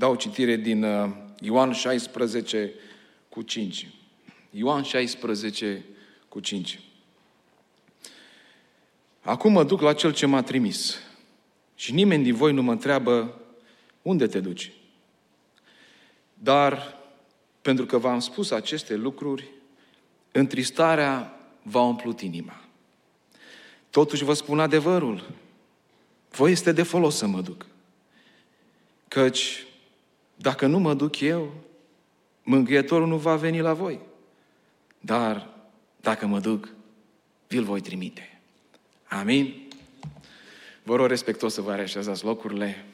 dau citire din Ioan 16 cu 5. Ioan 16 cu 5. Acum mă duc la Cel ce m-a trimis și nimeni din voi nu mă întreabă unde te duci. Dar pentru că v-am spus aceste lucruri, întristarea v-a umplut inima. Totuși vă spun adevărul, voi este de folos să mă duc. Căci dacă nu mă duc eu, Mângâietorul nu va veni la voi. Dar dacă mă duc, vi-l voi trimite. Amin? Vă rog respectuos să vă reașezați locurile.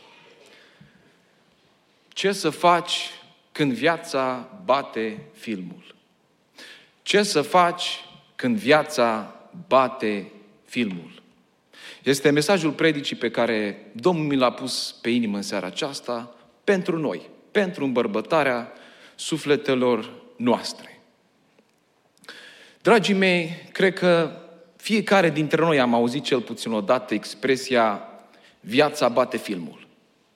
Ce să faci când viața bate filmul? Ce să faci când viața bate filmul? Este mesajul predicii pe care Domnul mi l-a pus pe inimă în seara aceasta pentru noi, pentru îmbărbătarea sufletelor noastre. Dragii mei, cred că fiecare dintre noi am auzit cel puțin odată expresia viața bate filmul.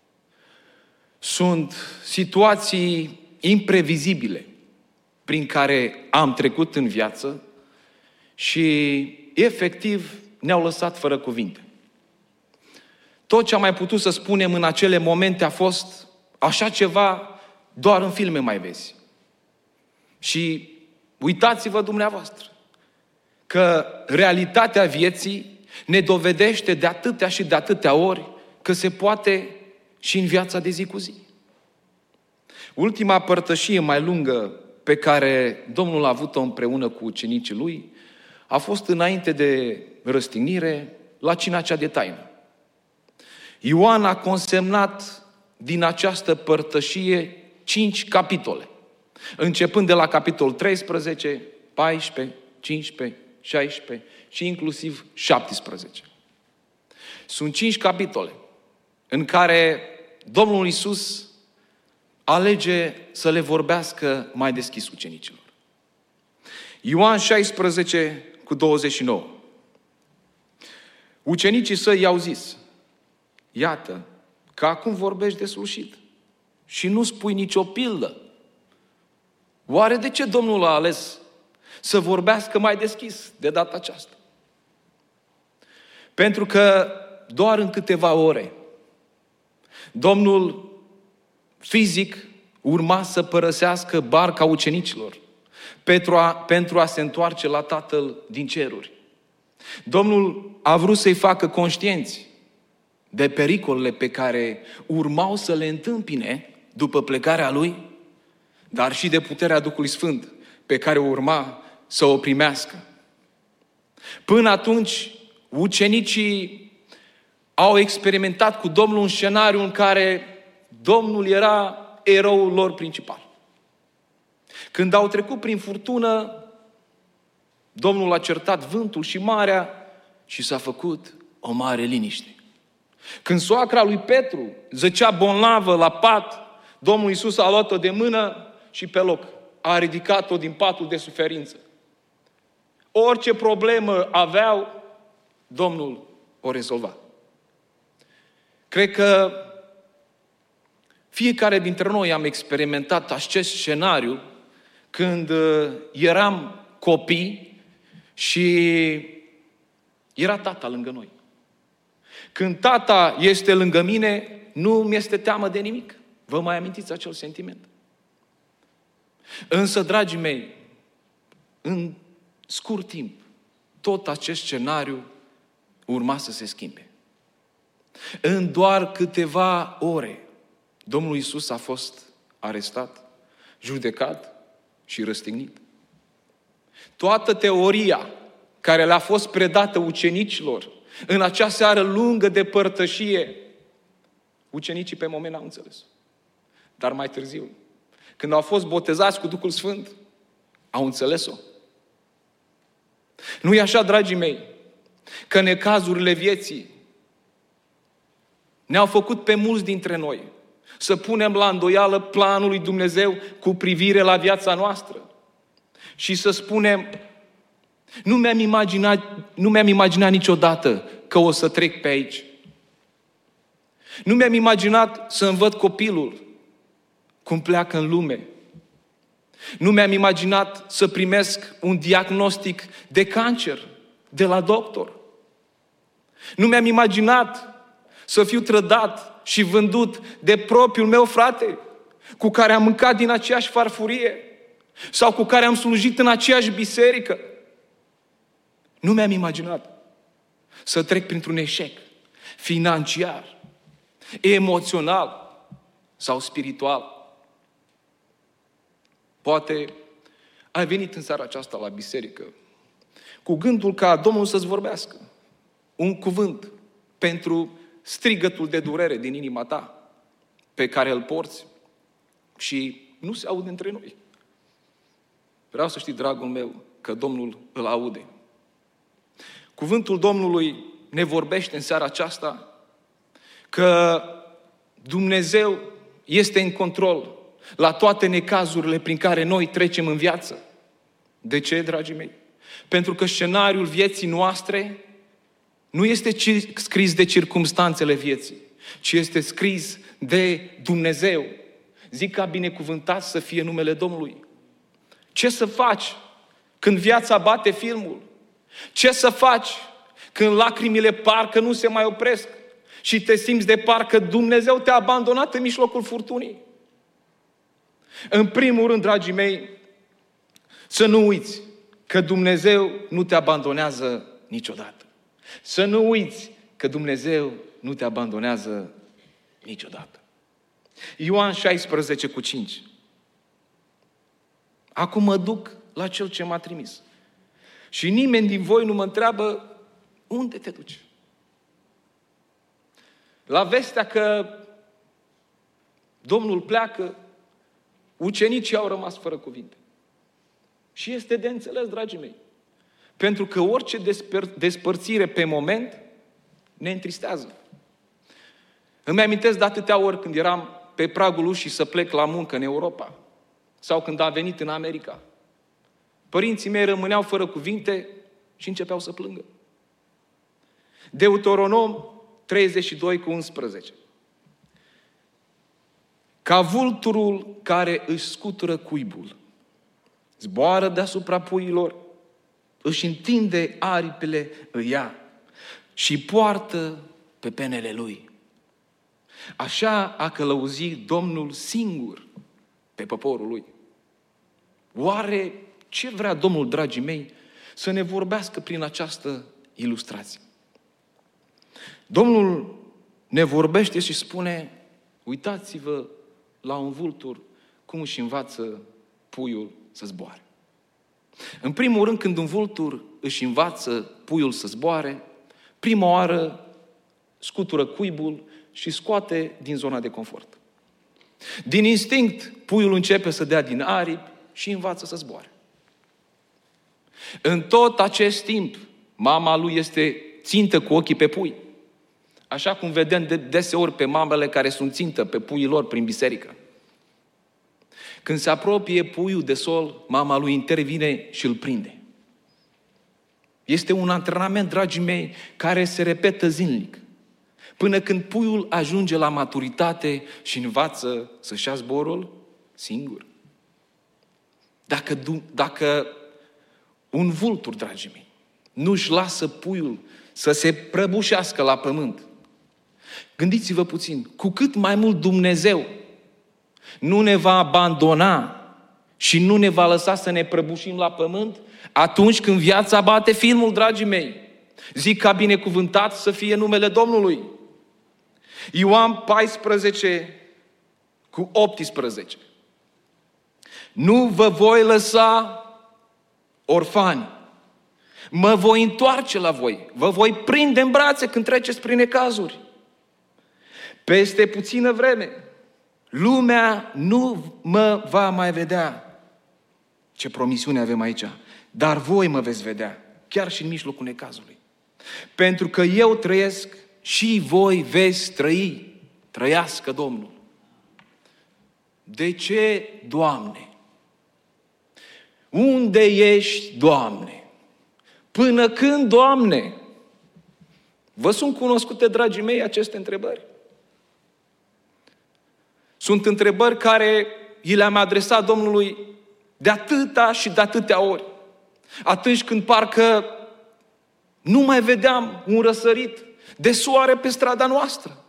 Sunt situații imprevizibile prin care am trecut în viață și efectiv ne-au lăsat fără cuvinte. Tot ce am mai putut să spunem în acele momente a fost așa ceva doar în filme mai vezi. Și uitați-vă dumneavoastră că realitatea vieții ne dovedește de atâtea și de atâtea ori că se poate și în viața de zi cu zi. Ultima părtășie mai lungă pe care Domnul a avut-o împreună cu ucenicii lui a fost înainte de răstignire la cina cea de taină. Ioan a consemnat din această părtășie 5 capitole, începând de la capitolul 13, 14, 15, 16 și inclusiv 17. Sunt 5 capitole în care Domnul Iisus alege să le vorbească mai deschis ucenicilor. Ioan 16 cu 29. Ucenicii săi i-au zis: iată că acum vorbești deslușit și nu spui nicio pildă. Oare de ce Domnul a ales să vorbească mai deschis de data aceasta? Pentru că doar în câteva ore Domnul fizic urma să părăsească barca ucenicilor pentru a se întoarce la Tatăl din ceruri. Domnul a vrut să-i facă conștienți de pericolele pe care urmau să le întâmpine după plecarea Lui, dar și de puterea Duhului Sfânt pe care urma să o primească. Până atunci, ucenicii au experimentat cu Domnul un scenariu în care Domnul era eroul lor principal. Când au trecut prin furtună, Domnul a certat vântul și marea și s-a făcut o mare liniște. Când soacra lui Petru zăcea bolnavă la pat, Domnul Iisus a luat-o de mână și pe loc a ridicat-o din patul de suferință. Orice problemă aveau, Domnul o rezolva. Cred că fiecare dintre noi am experimentat acest scenariu când eram copii și era tata lângă noi. Când tata este lângă mine, nu mi-este teamă de nimic. Vă mai amintiți acel sentiment? Însă, dragii mei, în scurt timp, tot acest scenariu urma să se schimbe. În doar câteva ore, Domnul Iisus a fost arestat, judecat și răstignit. Toată teoria care le-a fost predată ucenicilor în acea seară lungă de părtășie, ucenicii pe moment n-au înțeles. Dar mai târziu, când au fost botezați cu Duhul Sfânt, au înțeles-o. Nu-i așa, dragii mei, că necazurile vieții ne-au făcut pe mulți dintre noi să punem la îndoială planul lui Dumnezeu cu privire la viața noastră și să spunem: nu mi-am imaginat niciodată că o să trec pe aici. Nu mi-am imaginat să-mi văd copilul cum pleacă în lume. Nu mi-am imaginat să primesc un diagnostic de cancer de la doctor. Nu mi-am imaginat să fiu trădat și vândut de propriul meu frate, cu care am mâncat din aceeași farfurie sau cu care am slujit în aceeași biserică. Nu mi-am imaginat să trec printr-un eșec financiar, emoțional sau spiritual. Poate ai venit în seara aceasta la biserică cu gândul ca Domnul să-ți vorbească un cuvânt pentru strigătul de durere din inima ta pe care îl porți și nu se aude între noi. Vreau să știi, dragul meu, că Domnul îl aude. Cuvântul Domnului ne vorbește în seara aceasta că Dumnezeu este în control la toate necazurile prin care noi trecem în viață. De ce, dragii mei? Pentru că scenariul vieții noastre nu este scris de circumstanțele vieții, ci este scris de Dumnezeu. Zic ca binecuvântat să fie numele Domnului. Ce să faci când viața bate filmul? Ce să faci când lacrimile parcă nu se mai opresc și te simți de parcă Dumnezeu te-a abandonat în mijlocul furtunii? În primul rând, dragii mei, să nu uiți că Dumnezeu nu te abandonează niciodată. Să nu uiți că Dumnezeu nu te abandonează niciodată. Ioan 16:5. Acum mă duc la Cel ce m-a trimis. Și nimeni din voi nu mă întreabă unde te duci. La vestea că Domnul pleacă, ucenicii au rămas fără cuvinte. Și este de înțeles, dragii mei. Pentru că orice despărțire pe moment ne întristează. Îmi amintesc de atâtea ori când eram pe pragul ușii să plec la muncă în Europa sau când am venit în America. Părinții mei rămâneau fără cuvinte și începeau să plângă. Deuteronom 32:11. Ca vulturul care își scutură cuibul, zboară deasupra puiilor, își întinde aripile, îi ia și poartă pe penele lui. Așa a călăuzit Domnul singur pe poporul lui. Oare ce vrea Domnul, dragii mei, să ne vorbească prin această ilustrație? Domnul ne vorbește și spune: uitați-vă la un vultur cum își învață puiul să zboare. În primul rând, când un vultur își învață puiul să zboare, prima oară scutură cuibul și scoate din zona de confort. Din instinct, puiul începe să dea din aripi și învață să zboare. În tot acest timp, mama lui este țintă cu ochii pe pui. Așa cum vedem deseori pe mamele care sunt țintă pe puii lor prin biserică. Când se apropie puiul de sol, mama lui intervine și îl prinde. Este un antrenament, dragii mei, care se repetă zilnic. Până când puiul ajunge la maturitate și învață să-și ia zborul singur. Dacă un vultur, dragii mei, nu-și lasă puiul să se prăbușească la pământ, gândiți-vă puțin, cu cât mai mult Dumnezeu nu ne va abandona și nu ne va lăsa să ne prăbușim la pământ atunci când viața bate filmul, dragii mei. Zic ca binecuvântat să fie numele Domnului. Ioan 14:18. Nu vă voi lăsa orfani. Mă voi întoarce la voi. Vă voi prinde în brațe când treceți prin necazuri. Peste puțină vreme, lumea nu mă va mai vedea. Ce promisiune avem aici. Dar voi mă veți vedea, chiar și în mijlocul necazului. Pentru că eu trăiesc și voi veți trăi. Trăiască Domnul. De ce, Doamne? Unde ești, Doamne? Până când, Doamne? Vă sunt cunoscute, dragii mei, aceste întrebări? Sunt întrebări care i le-am adresat Domnului de atâta și de atâtea ori. Atunci când parcă nu mai vedeam un răsărit de soare pe strada noastră.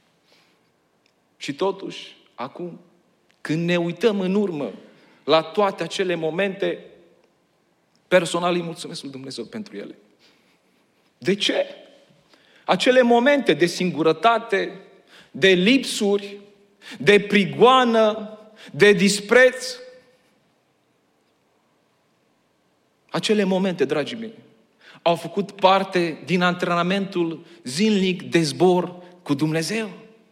Și totuși, acum, când ne uităm în urmă la toate acele momente, personal îi mulțumesc lui Dumnezeu pentru ele. De ce? Acele momente de singurătate, de lipsuri, de prigoană, de dispreț. Acele momente, dragii mei, au făcut parte din antrenamentul zilnic de zbor cu Dumnezeu.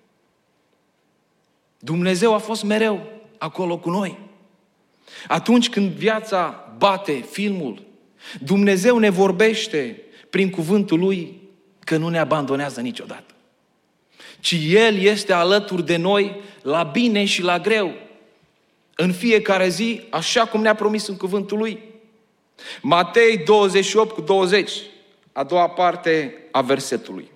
Dumnezeu a fost mereu acolo cu noi. Atunci când viața bate filmul, Dumnezeu ne vorbește prin cuvântul Lui că nu ne abandonează niciodată. Ci El este alături de noi la bine și la greu. În fiecare zi, așa cum ne-a promis în cuvântul Lui. Matei 28:20, a doua parte a versetului.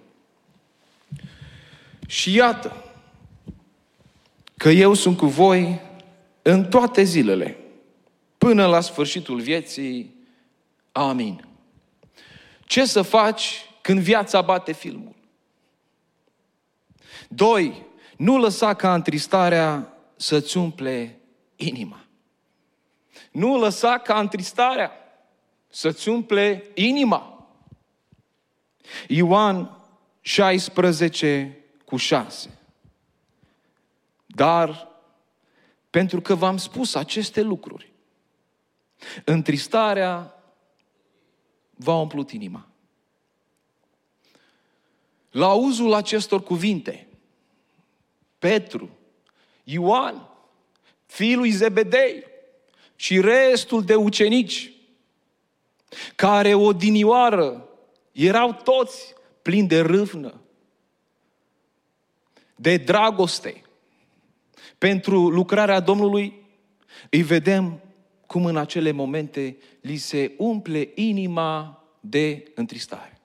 Și iată că eu sunt cu voi în toate zilele, până la sfârșitul vieții. Amin. Ce să faci când viața bate filmul? 2. Nu lăsa ca întristarea să-ți umple inima. Nu lăsa ca întristarea să-ți umple inima. Ioan 16:6. Dar pentru că v-am spus aceste lucruri, întristarea v-a umplut inima. La auzul acestor cuvinte, Petru, Ioan, fiul lui Zebedei și restul de ucenici, care odinioară erau toți plini de râvnă, de dragoste pentru lucrarea Domnului, îi vedem cum în acele momente li se umple inima de întristare.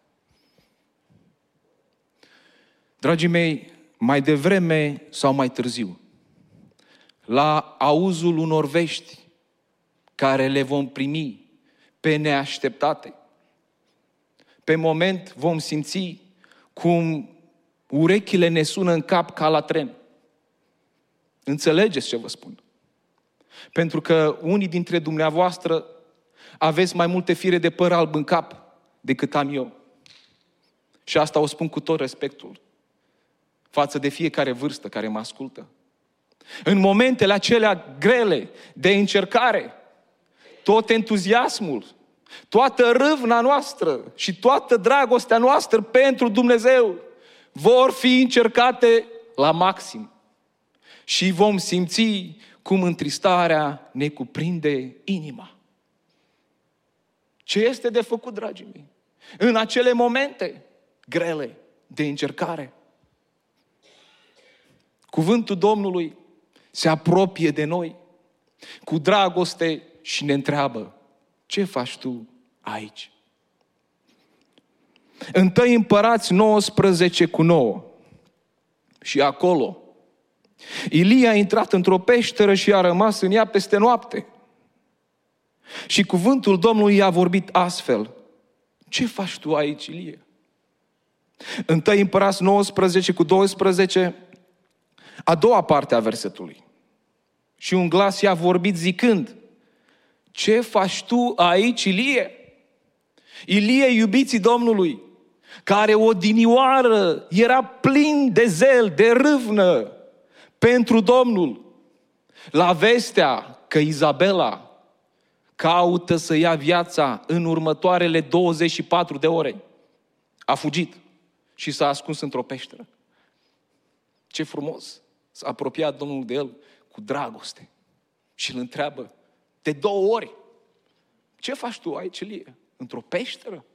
Dragii mei, mai devreme sau mai târziu, la auzul unor vești care le vom primi pe neașteptate, pe moment vom simți cum urechile ne sună în cap ca la tren. Înțelegeți ce vă spun? Pentru că unii dintre dumneavoastră aveți mai multe fire de păr alb în cap decât am eu. Și asta o spun cu tot respectul față de fiecare vârstă care mă ascultă. În momentele acelea grele de încercare, tot entuziasmul, toată râvna noastră și toată dragostea noastră pentru Dumnezeu vor fi încercate la maxim. Și vom simți cum întristarea ne cuprinde inima. Ce este de făcut, dragii mei? În acele momente grele de încercare, cuvântul Domnului se apropie de noi cu dragoste și ne întreabă: ce faci tu aici? 1 Împărați 19:9. Și acolo Ilie a intrat într-o peșteră și a rămas în ea peste noapte. Și cuvântul Domnului i-a vorbit astfel: ce faci tu aici, Ilie? 1 Împărați 19:12, a doua parte a versetului. Și un glas i-a vorbit zicând: ce faci tu aici, Ilie? Ilie, iubiții Domnului, care odinioară era plin de zel, de râvnă pentru Domnul, la vestea că Izabela caută să ia viața în următoarele 24 de ore, a fugit și s-a ascuns într-o peșteră. Ce frumos! S-a apropiat Domnul de el cu dragoste și îl întreabă de 2 ori: ce faci tu aici, Ilie? Într-o peșteră?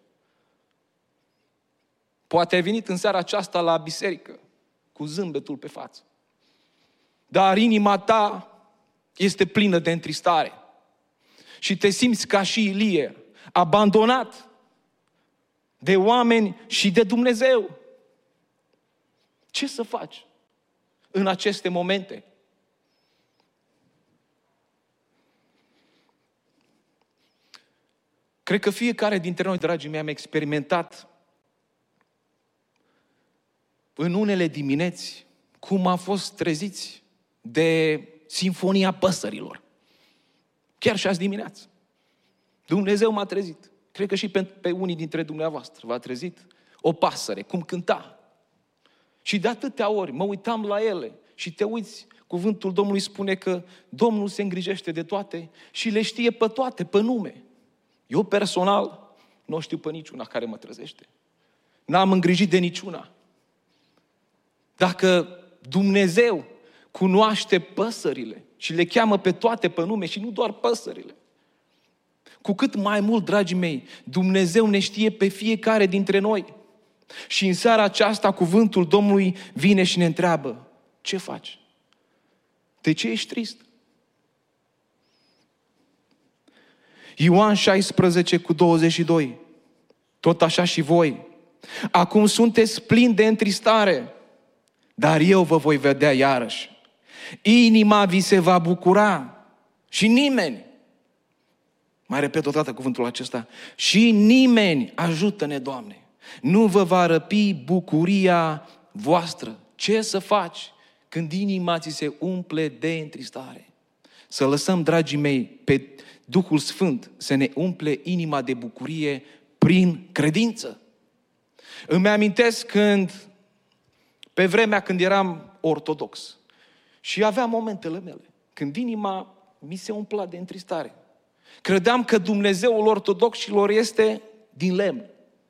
Poate ai venit în seara aceasta la biserică cu zâmbetul pe față, dar inima ta este plină de întristare și te simți ca și Ilie, abandonat de oameni și de Dumnezeu. Ce să faci în aceste momente? Cred că fiecare dintre noi, dragii mei, am experimentat în unele dimineți cum am fost treziți de simfonia păsărilor. Chiar și azi dimineață. Dumnezeu m-a trezit. Cred că și pe unii dintre dumneavoastră v-a trezit o pasăre, cum cânta. Și de atâtea ori mă uitam la ele și te uiți, cuvântul Domnului spune că Domnul se îngrijește de toate și le știe pe toate, pe nume. Eu personal nu știu pe niciuna care mă trezește. N-am îngrijit de niciuna. Dacă Dumnezeu cunoaște păsările și le cheamă pe toate pe nume și nu doar păsările, cu cât mai mult, dragii mei, Dumnezeu ne știe pe fiecare dintre noi. Și în seara aceasta cuvântul Domnului vine și ne întreabă: ce faci? De ce ești trist? Ioan 16:22. Tot așa și voi. Acum sunteți plini de întristare, dar eu vă voi vedea iarăși. Inima vi se va bucura și nimeni, mai repet o dată cuvântul acesta, și nimeni, ajută-ne, Doamne, nu vă va răpi bucuria voastră. Ce să faci când inima ți se umple de întristare? Să lăsăm, dragii mei, pe Duhul Sfânt să ne umple inima de bucurie prin credință. Îmi amintesc pe vremea când eram ortodox și aveam momentele mele, când inima mi se umpla de întristare. Credeam că Dumnezeul ortodoxilor este din lemn.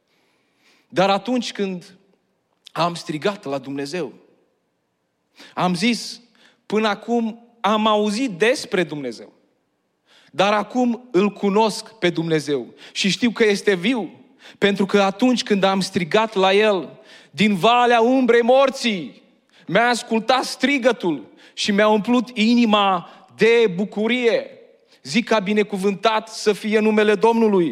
Dar atunci când am strigat la Dumnezeu, am zis: până acum am auzit despre Dumnezeu, dar acum îl cunosc pe Dumnezeu și știu că este viu, pentru că atunci când am strigat la El, din valea umbrei morții, mi-a ascultat strigătul și mi-a umplut inima de bucurie. Zic ca binecuvântat să fie numele Domnului.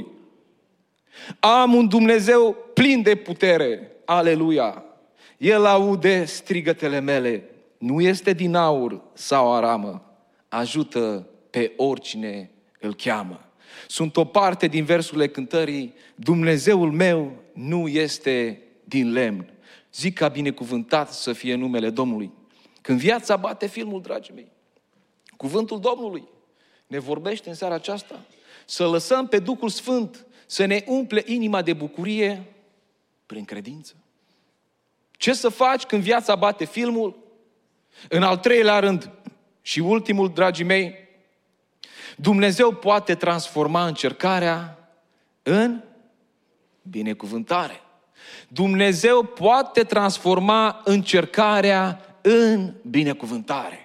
Am un Dumnezeu plin de putere. Aleluia! El aude strigătele mele. Nu este din aur sau aramă. Ajută pe oricine îl cheamă. Sunt o parte din versurile cântării: Dumnezeul meu nu este din lemn. Zic ca binecuvântat să fie numele Domnului. Când viața bate filmul, dragii mei, cuvântul Domnului ne vorbește în seara aceasta să lăsăm pe Duhul Sfânt să ne umple inima de bucurie prin credință. Ce să faci când viața bate filmul? În al treilea rând și ultimul, dragii mei, Dumnezeu poate transforma încercarea în binecuvântare. Dumnezeu poate transforma încercarea în binecuvântare.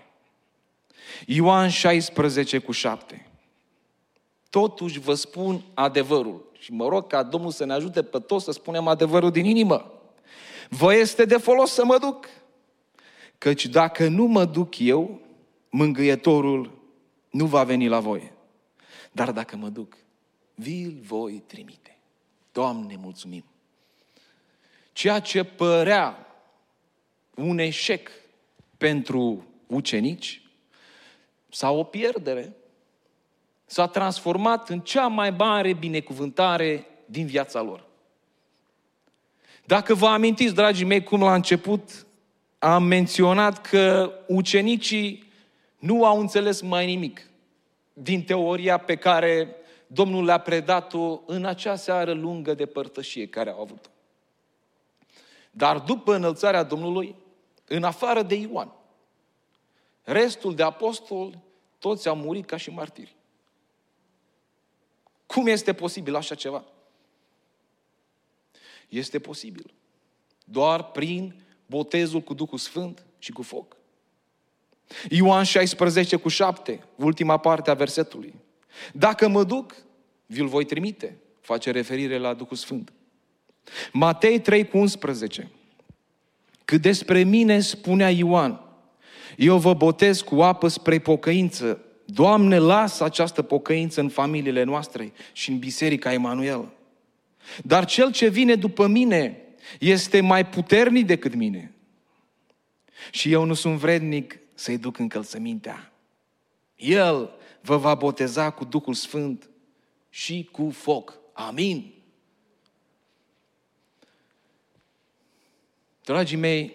Ioan 16:7. Totuși vă spun adevărul. Și mă rog ca Domnul să ne ajute pe toți să spunem adevărul din inimă. Vă este de folos să mă duc, căci dacă nu mă duc eu, mângâietorul nu va veni la voi. Dar dacă mă duc, vi-l voi trimite. Doamne, mulțumim! Ceea ce părea un eșec pentru ucenici sau o pierdere s-a transformat în cea mai mare binecuvântare din viața lor. Dacă vă amintiți, dragii mei, cum la început am menționat că ucenicii nu au înțeles mai nimic din teoria pe care Domnul le-a predat-o în acea seară lungă de părtășie care au avut-o. Dar după înălțarea Domnului, în afară de Ioan, restul de apostoli, toți au murit ca și martiri. Cum este posibil așa ceva? Este posibil doar prin botezul cu Duhul Sfânt și cu foc. Ioan 16:7, ultima parte a versetului. Dacă mă duc, vi-l voi trimite. Face referire la Duhul Sfânt. Matei 3:11. Cât despre mine, spunea Ioan, eu vă botez cu apă spre pocăință. Doamne, lasă această pocăință în familiile noastre și în Biserica Emanuel. Dar cel ce vine după mine este mai puternic decât mine. Și eu nu sunt vrednic să-i duc încălțămintea. El vă va boteza cu Duhul Sfânt și cu foc. Amin. Dragii mei,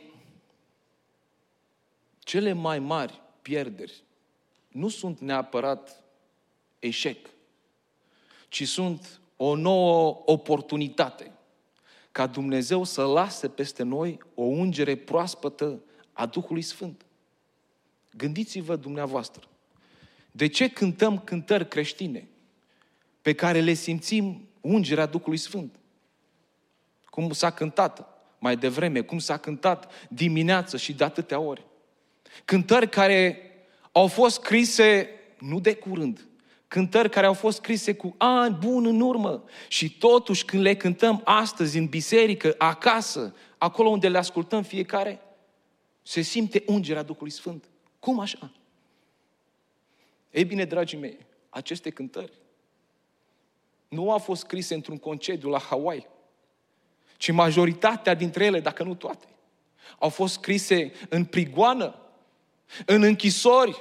cele mai mari pierderi nu sunt neapărat eșec, ci sunt o nouă oportunitate ca Dumnezeu să lase peste noi o ungere proaspătă a Duhului Sfânt. Gândiți-vă dumneavoastră, de ce cântăm cântări creștine pe care le simțim ungerea Duhului Sfânt? Cum s-a cântat mai devreme, cum s-a cântat dimineață și de atâtea ori. Cântări care au fost scrise nu de curând, cântări care au fost scrise cu ani buni în urmă și totuși când le cântăm astăzi în biserică, acasă, acolo unde le ascultăm fiecare, se simte ungerea Duhului Sfânt. Cum așa? Ei bine, dragii mei, aceste cântări nu au fost scrise într-un concediu la Hawaii, ci majoritatea dintre ele, dacă nu toate, au fost scrise în prigoană, în închisori,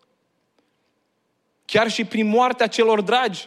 chiar și prin moartea celor dragi.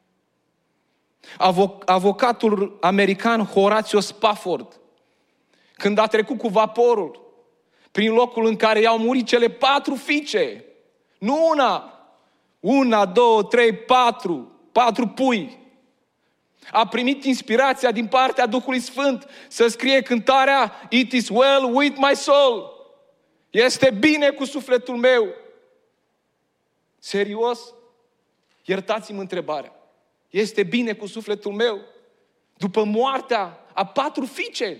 Avocatul american Horatio Spafford, când a trecut cu vaporul prin locul în care i-au murit cele 4 fiice, nu una, 2, 3, 4 pui, a primit inspirația din partea Duhului Sfânt să scrie cântarea It is well with my soul. Este bine cu sufletul meu. Serios? Iertați-mi întrebarea. Este bine cu sufletul meu? După moartea a 4 fiice?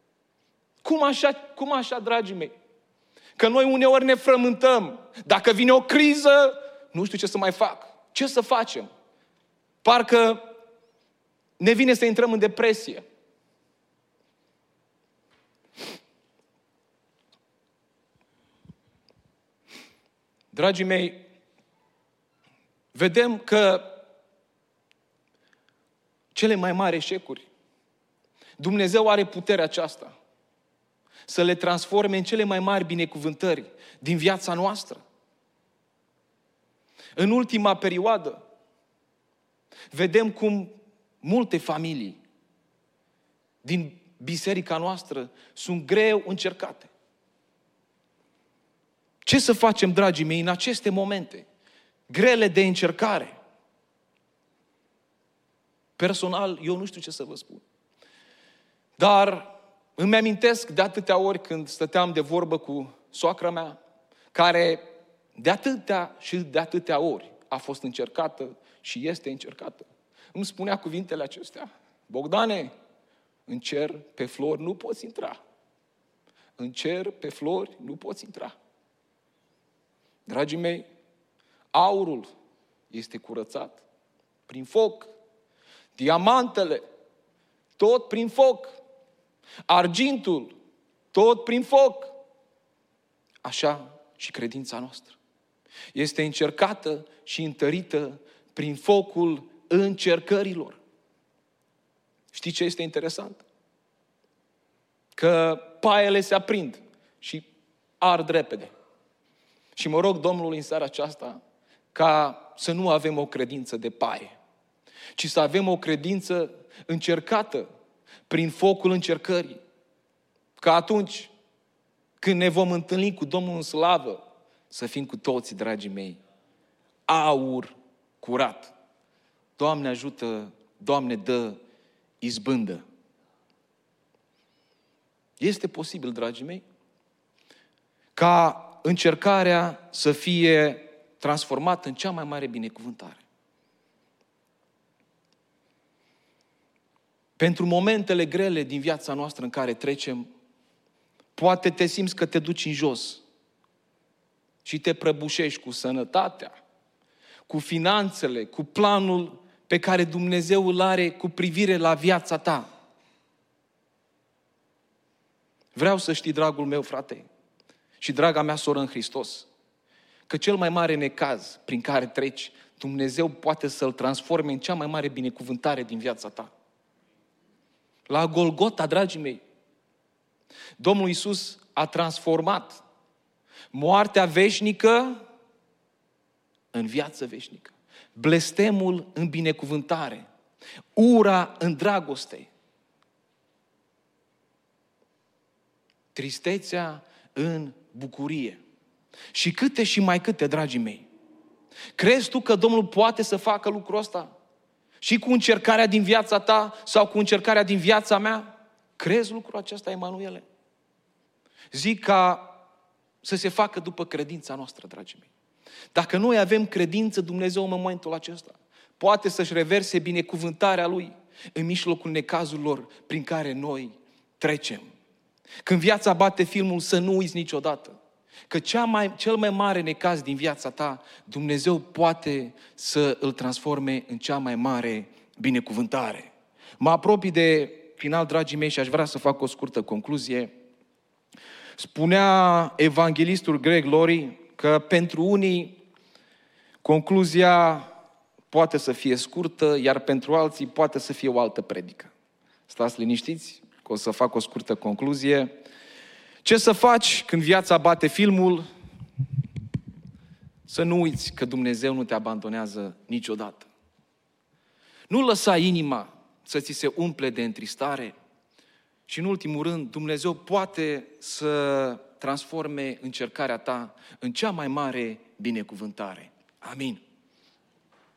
Cum așa, dragii mei? Că noi uneori ne frământăm. Dacă vine o criză, nu știu ce să mai fac. Ce să facem? Parcă ne vine să intrăm în depresie. Dragii mei, vedem că cele mai mari eșecuri, Dumnezeu are puterea aceasta să le transforme în cele mai mari binecuvântări din viața noastră. În ultima perioadă, vedem cum multe familii din biserica noastră sunt greu încercate. Ce să facem, dragii mei, în aceste momente grele de încercare? Personal, eu nu știu ce să vă spun. Dar îmi amintesc de atâtea ori când stăteam de vorbă cu soacra mea, care de atâtea ori a fost încercată și este încercată. Îmi spunea cuvintele acestea: Bogdane, în cer pe flori nu poți intra. În cer pe flori nu poți intra. Dragii mei, aurul este curățat prin foc, diamantele tot prin foc, argintul tot prin foc. Așa și credința noastră este încercată și întărită prin focul încercărilor. Știi ce este interesant? Că paiele se aprind și ard repede. Și mă rog Domnului în seara aceasta ca să nu avem o credință de paie, ci să avem o credință încercată prin focul încercării. Ca atunci când ne vom întâlni cu Domnul în slavă, să fim cu toții, dragii mei, aur curat. Doamne ajută, Doamne dă izbândă. Este posibil, dragii mei, ca încercarea să fie transformată în cea mai mare binecuvântare. Pentru momentele grele din viața noastră în care trecem, poate te simți că te duci în jos și te prăbușești cu sănătatea, cu finanțele, cu planul pe care Dumnezeu îl are cu privire la viața ta. Vreau să știi, dragul meu frate și draga mea soră în Hristos, că cel mai mare necaz prin care treci, Dumnezeu poate să-l transforme în cea mai mare binecuvântare din viața ta. La Golgota, dragii mei, Domnul Iisus a transformat moartea veșnică în viață veșnică, blestemul în binecuvântare, ura în dragoste, tristețea în bucurie. Și câte și mai câte, dragii mei. Crezi tu că Domnul poate să facă lucrul ăsta? Și cu încercarea din viața ta sau cu încercarea din viața mea? Crezi lucrul acesta, Emanuele? Zic ca să se facă după credința noastră, dragii mei. Dacă noi avem credință, Dumnezeu în momentul acesta poate să-și reverse binecuvântarea Lui în mijlocul necazurilor prin care noi trecem. Când viața bate filmul, să nu uiți niciodată că cel mai mare necaz din viața ta, Dumnezeu poate să îl transforme în cea mai mare binecuvântare. Mă apropii de final, dragii mei, și aș vrea să fac o scurtă concluzie. Spunea evanghelistul Greg Laurie că pentru unii concluzia poate să fie scurtă, iar pentru alții poate să fie o altă predică. Stați liniștiți, că o să fac o scurtă concluzie. Ce să faci când viața bate filmul? Să nu uiți că Dumnezeu nu te abandonează niciodată. Nu lăsa inima să ți se umple de întristare și, în ultimul rând, Dumnezeu poate să transforme încercarea ta în cea mai mare binecuvântare. Amin.